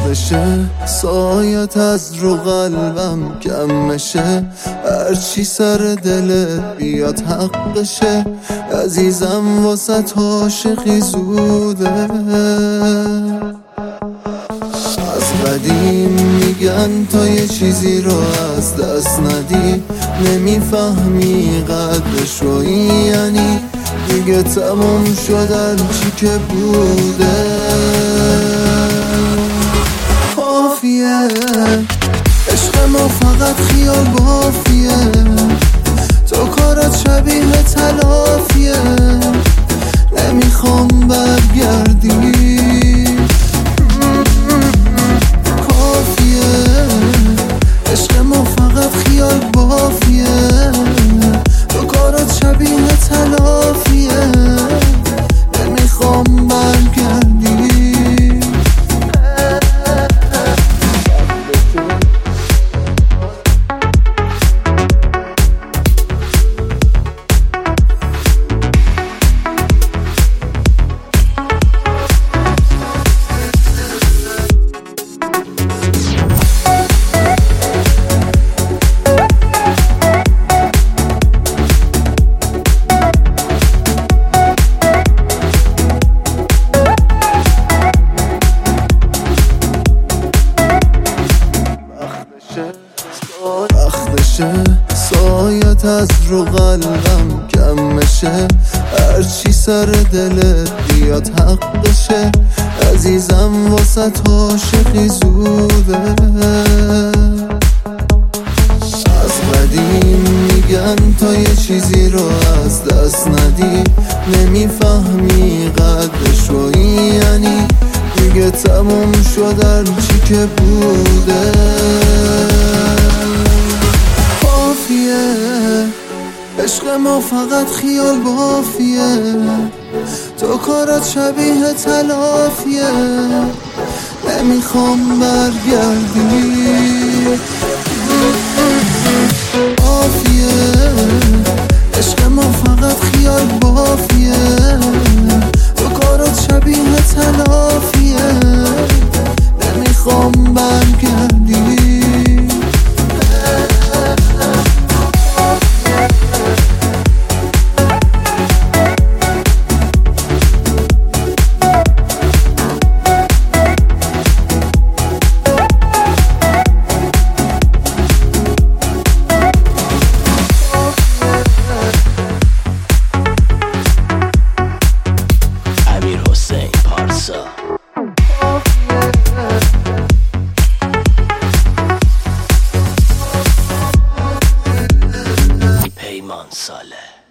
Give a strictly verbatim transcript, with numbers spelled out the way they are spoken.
وقتشه سایت از رو قلبم کم میشه، هرچی سر دلت بیاد حقشه. عزیزم واسه عاشقی زوده، از قدیم میگن تا یه چیزی رو از دست ندی نمیفهمی قدرش رو، یعنی دیگه تموم شدن چی که بوده. کافیه عشق ما فقط خیال بافیه، تو کارات شبیه تلافیه، نمیخوام برگردی. کافیه عشق ما فقط خیال بافیه، تو کارات شبیه تلافیه، نمیخوام برگردی. وقتشه سایت از رو قلبم کم میشه، هرچی سر دلت بیاد حقشه. عزیزم واسه عاشقی زوده، از قدیم میگن تا یه چیزی رو از دست ندی نمیفهمی قدرش رو، یعنی دیگه تموم شدن چی که بوده. عشق ما فقط خیال بافیه، تو کارات شبیه تلافیه، نمیخوام برگردی. بافیه عشق ما فقط خیال بافیه، تو کارات شبیه تلافیه، نمیخوام برگردی. پیمان ساله